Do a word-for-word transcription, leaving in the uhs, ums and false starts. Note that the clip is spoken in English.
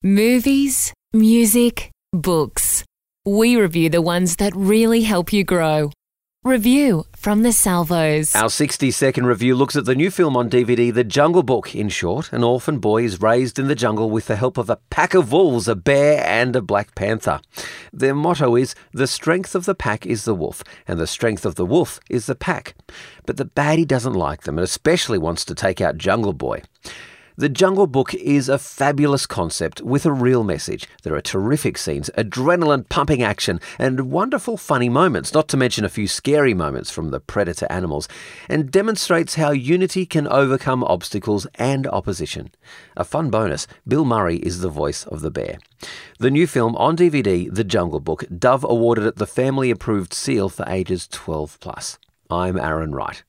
Movies, music, books. We review the ones that really help you grow. Review from the Salvos. Our sixty-second review looks at the new film on D V D, The Jungle Book. In short, an orphan boy is raised in the jungle with the help of a pack of wolves, a bear and a black panther. Their motto is, the strength of the pack is the wolf, and the strength of the wolf is the pack. But the baddie doesn't like them and especially wants to take out Jungle Boy. The Jungle Book is a fabulous concept with a real message. There are terrific scenes, adrenaline-pumping action, and wonderful funny moments, not to mention a few scary moments from the predator animals, and demonstrates how unity can overcome obstacles and opposition. A fun bonus, Bill Murray is the voice of the bear. The new film on D V D, The Jungle Book, Dove awarded it the family-approved seal for ages twelve plus. I'm Aaron Wright.